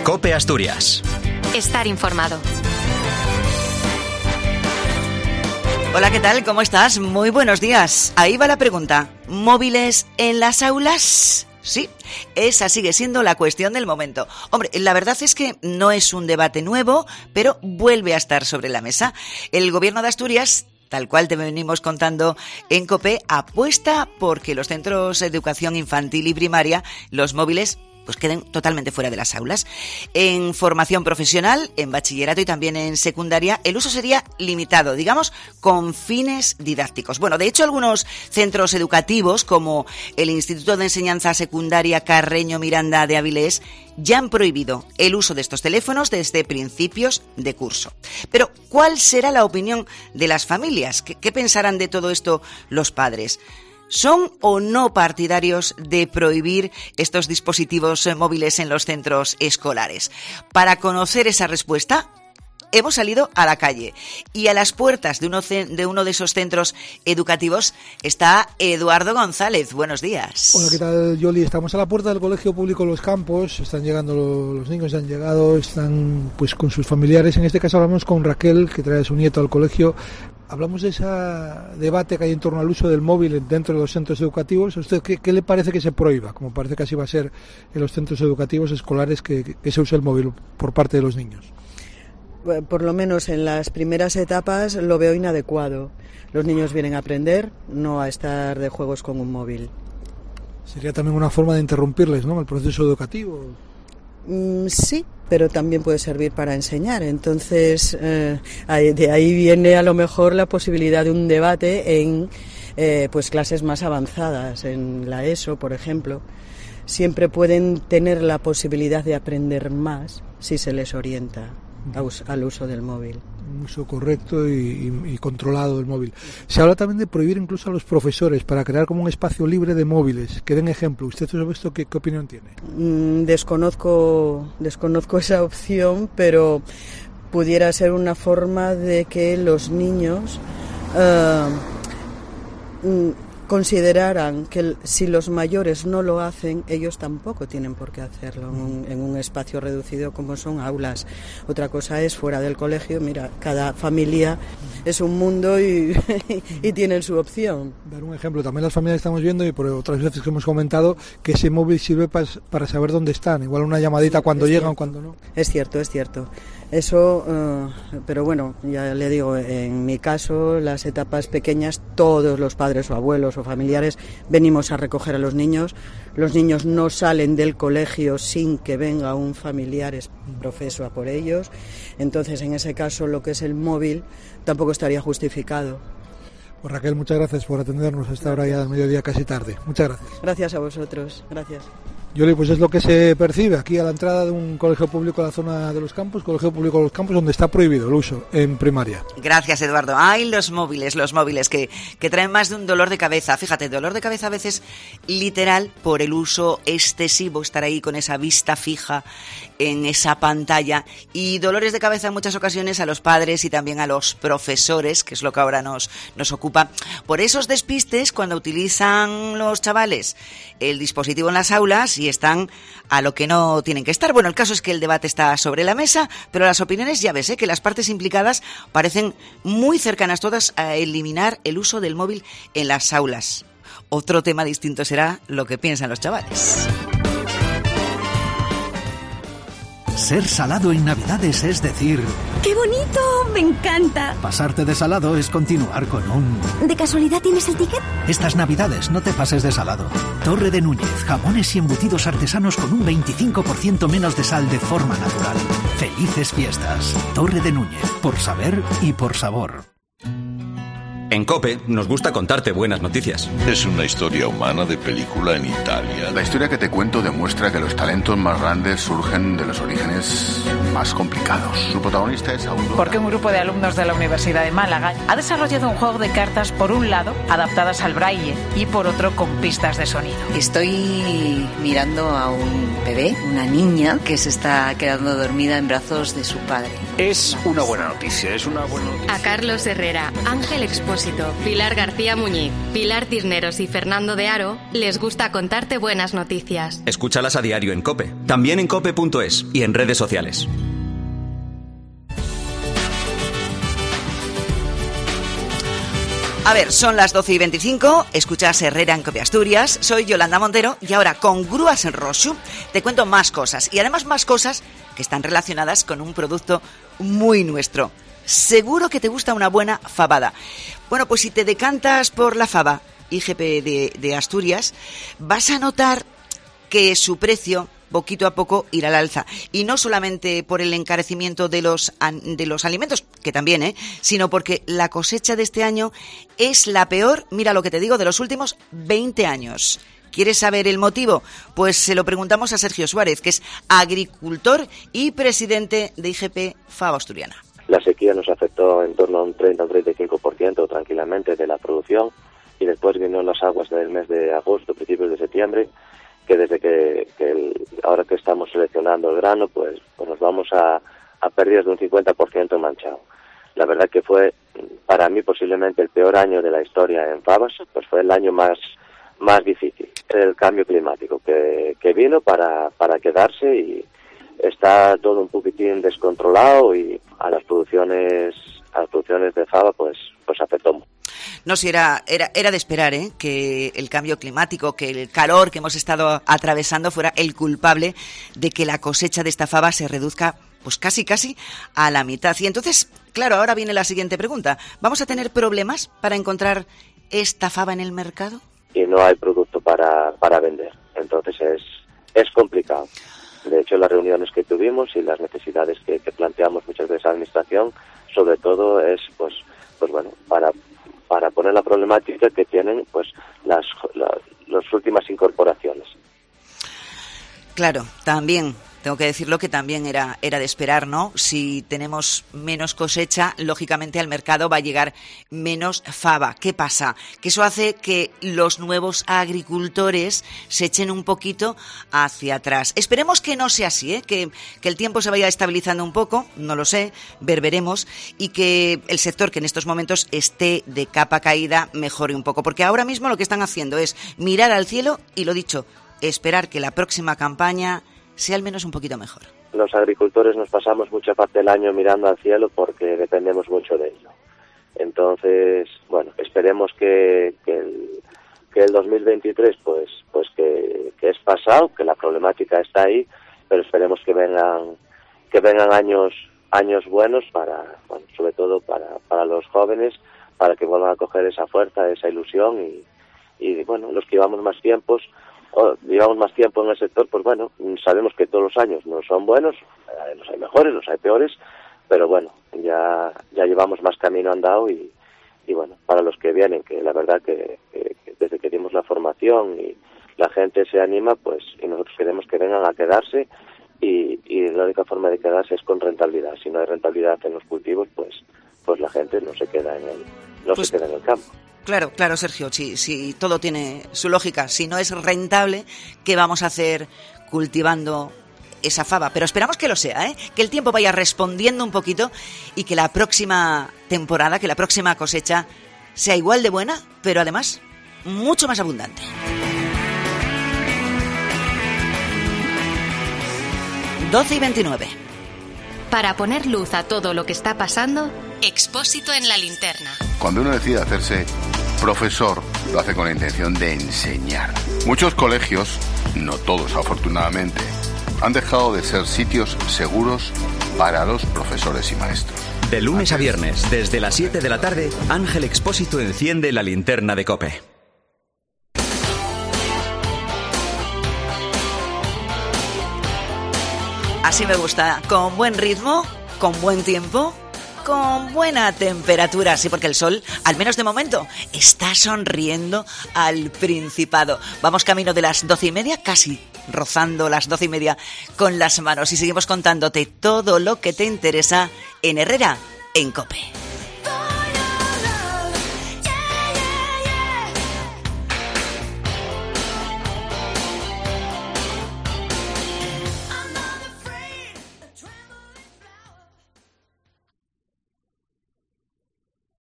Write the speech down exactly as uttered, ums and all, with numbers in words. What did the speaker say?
COPE Asturias. Estar informado. Hola, ¿qué tal? ¿Cómo estás? Muy buenos días. Ahí va la pregunta. ¿Móviles en las aulas? Sí, esa sigue siendo la cuestión del momento. Hombre, la verdad es que no es un debate nuevo, pero vuelve a estar sobre la mesa. El Gobierno de Asturias, tal cual te venimos contando en COPE, apuesta porque los centros de educación infantil y primaria, los móviles, pues queden totalmente fuera de las aulas. En formación profesional, en bachillerato y también en secundaria, el uso sería limitado, digamos, con fines didácticos. Bueno, de hecho, algunos centros educativos, como el Instituto de Enseñanza Secundaria Carreño Miranda de Avilés, ya han prohibido el uso de estos teléfonos desde principios de curso. Pero, ¿cuál será la opinión de las familias? ¿Qué, qué pensarán de todo esto los padres? ¿Son o no partidarios de prohibir estos dispositivos móviles en los centros escolares? Para conocer esa respuesta, hemos salido a la calle y a las puertas de uno de, uno de esos centros educativos está Eduardo González. Buenos días. Hola, ¿qué tal, Yoli? Estamos a la puerta del Colegio Público Los Campos. Están llegando los niños, han llegado, están pues con sus familiares. En este caso hablamos con Raquel, que trae a su nieto al colegio. Hablamos de ese debate que hay en torno al uso del móvil dentro de los centros educativos. ¿A usted qué, qué le parece que se prohíba? Como parece que así va a ser en los centros educativos escolares, que, que se use el móvil por parte de los niños. Por lo menos en las primeras etapas lo veo inadecuado. Los niños vienen a aprender, no a estar de juegos con un móvil. Sería también una forma de interrumpirles, ¿no?, el proceso educativo. Mm, sí, pero también puede servir para enseñar. Entonces, eh, de ahí viene a lo mejor la posibilidad de un debate en eh, pues clases más avanzadas, en la ESO, por ejemplo. Siempre pueden tener la posibilidad de aprender más si se les orienta al uso del móvil. Un uso correcto y, y, y controlado del móvil. Se habla también de prohibir incluso a los profesores para crear como un espacio libre de móviles. Que den ejemplo. ¿Usted sobre esto qué, qué opinión tiene? Mm, desconozco, desconozco esa opción, pero pudiera ser una forma de que los niños uh, mm, consideraran que si los mayores no lo hacen, ellos tampoco tienen por qué hacerlo en un, en un espacio reducido como son aulas. Otra cosa es fuera del colegio. Mira, cada familia es un mundo y, y tienen su opción. Dar un ejemplo, también las familias estamos viendo, y por otras veces que hemos comentado, que ese móvil sirve para, para saber dónde están, igual una llamadita cuando es llegan cierto. o cuando no. Es cierto, es cierto. Eso, uh, pero bueno, ya le digo, en mi caso, las etapas pequeñas, todos los padres o abuelos o familiares venimos a recoger a los niños. Los niños no salen del colegio sin que venga un familiar profeso a por ellos. Entonces, en ese caso, lo que es el móvil tampoco estaría justificado. Pues Raquel, muchas gracias por atendernos a esta hora ya del mediodía, casi tarde. Muchas gracias. Gracias a vosotros. Gracias. Yoli, pues es lo que se percibe aquí a la entrada de un colegio público en la zona de Los Campos, colegio público de Los Campos, donde está prohibido el uso en primaria. Gracias, Eduardo. Ay, los móviles, los móviles que, que traen más de un dolor de cabeza. Fíjate, dolor de cabeza a veces literal por el uso excesivo, estar ahí con esa vista fija en esa pantalla, y dolores de cabeza en muchas ocasiones a los padres y también a los profesores, que es lo que ahora nos, nos ocupa, por esos despistes cuando utilizan los chavales el dispositivo en las aulas y están a lo que no tienen que estar. Bueno, el caso es que el debate está sobre la mesa, pero las opiniones, ya ves, ¿eh?, que las partes implicadas parecen muy cercanas todas a eliminar el uso del móvil en las aulas. Otro tema distinto será lo que piensan los chavales. Ser salado en Navidades es decir... ¡Qué bonito! ¡Me encanta! Pasarte de salado es continuar con un... ¿De casualidad tienes el ticket? Estas Navidades no te pases de salado. Torre de Núñez, jamones y embutidos artesanos con un veinticinco por ciento menos de sal de forma natural. Felices fiestas. Torre de Núñez, por saber y por sabor. En COPE nos gusta contarte buenas noticias. Es una historia humana de película en Italia. La historia que te cuento demuestra que los talentos más grandes surgen de los orígenes más complicados. Su protagonista es Aurora. Porque un grupo de alumnos de la Universidad de Málaga ha desarrollado un juego de cartas, por un lado, adaptadas al braille, y por otro, con pistas de sonido. Estoy mirando a un bebé, una niña, que se está quedando dormida en brazos de su padre. Es una buena noticia, es una buena noticia. A Carlos Herrera, Ángel Expósito Expósito, Pilar García Muñiz, Pilar Cisneros y Fernando de Aro les gusta contarte buenas noticias. Escúchalas a diario en COPE, también en cope punto es y en redes sociales. A ver, son las doce y veinticinco, escuchas Herrera en COPE Asturias, soy Yolanda Montero y ahora con Grúas en Rosu te cuento más cosas y además más cosas que están relacionadas con un producto muy nuestro. Seguro que te gusta una buena fabada. Bueno, pues si te decantas por la faba I G P de, de Asturias, vas a notar que su precio poquito a poco irá al alza. Y no solamente por el encarecimiento de los, de los alimentos, que también, ¿eh? sino porque la cosecha de este año es la peor, mira lo que te digo, de los últimos veinte años. ¿Quieres saber el motivo? Pues se lo preguntamos a Sergio Suárez, que es agricultor y presidente de I G P Faba Asturiana. La sequía nos afectó en torno a un treinta o un treinta y cinco por ciento tranquilamente de la producción y después vinieron las aguas del mes de agosto, principios de septiembre, que desde que, que el, ahora que estamos seleccionando el grano, pues, pues nos vamos a, a pérdidas de un cincuenta por ciento manchado. La verdad que fue, para mí, posiblemente el peor año de la historia en fabas, pues fue el año más más difícil. El cambio climático que, que vino para, para quedarse y está todo un poquitín descontrolado y a las producciones a las producciones de faba pues pues afectó mucho. No, si era, era, era de esperar, ¿eh? que el cambio climático, que el calor que hemos estado atravesando fuera el culpable de que la cosecha de esta faba se reduzca pues casi casi a la mitad. Y entonces, claro, ahora viene la siguiente pregunta. ¿Vamos a tener problemas para encontrar esta faba en el mercado? Y no hay producto para, para vender. Entonces es, es complicado. De hecho, las reuniones que tuvimos y las necesidades que, que planteamos muchas veces a la administración, sobre todo es, pues, pues bueno, para para poner la problemática que tienen pues las, la, las últimas incorporaciones. Claro, también tengo que decirlo que también era, era de esperar, ¿no? Si tenemos menos cosecha, lógicamente al mercado va a llegar menos faba. ¿Qué pasa? Que eso hace que los nuevos agricultores se echen un poquito hacia atrás. Esperemos que no sea así, ¿eh? que, que el tiempo se vaya estabilizando un poco, no lo sé, ver, veremos, y que el sector que en estos momentos esté de capa caída mejore un poco. Porque ahora mismo lo que están haciendo es mirar al cielo y, lo dicho, esperar que la próxima campaña sea al menos un poquito mejor. Los agricultores nos pasamos mucha parte del año mirando al cielo porque dependemos mucho de ello. Entonces, bueno, esperemos que, que, el, que el dos mil veintitrés pues pues que, que es pasado, que la problemática está ahí, pero esperemos que vengan que vengan años años buenos para, bueno, sobre todo para, para los jóvenes, para que vuelvan a coger esa fuerza, esa ilusión y, y bueno, los que llevamos más tiempos Oh, llevamos más tiempo en el sector, pues bueno, sabemos que todos los años no son buenos, eh, los hay mejores, los hay peores, pero bueno, ya ya llevamos más camino andado y, y bueno, para los que vienen, que la verdad que, que, que desde que dimos la formación y la gente se anima, pues y nosotros queremos que vengan a quedarse y, y la única forma de quedarse es con rentabilidad. Si no hay rentabilidad en los cultivos, pues pues la gente no se queda en el, no pues... se queda en el campo. Claro, claro, Sergio, si, si todo tiene su lógica, si no es rentable, ¿qué vamos a hacer cultivando esa faba? Pero esperamos que lo sea, ¿eh? Que el tiempo vaya respondiendo un poquito y que la próxima temporada, que la próxima cosecha sea igual de buena, pero además mucho más abundante. doce y veintinueve. Para poner luz a todo lo que está pasando, Expósito en la linterna. Cuando uno decide hacerse profesor, lo hace con la intención de enseñar. Muchos colegios, no todos afortunadamente, han dejado de ser sitios seguros para los profesores y maestros. De lunes a viernes, desde las siete de la tarde, Ángel Expósito enciende la linterna de COPE. Así me gusta, con buen ritmo, con buen tiempo, con buena temperatura, sí, porque el sol, al menos de momento, está sonriendo al Principado. Vamos camino de las doce y media, casi rozando las doce y media con las manos, y seguimos contándote todo lo que te interesa en Herrera en COPE.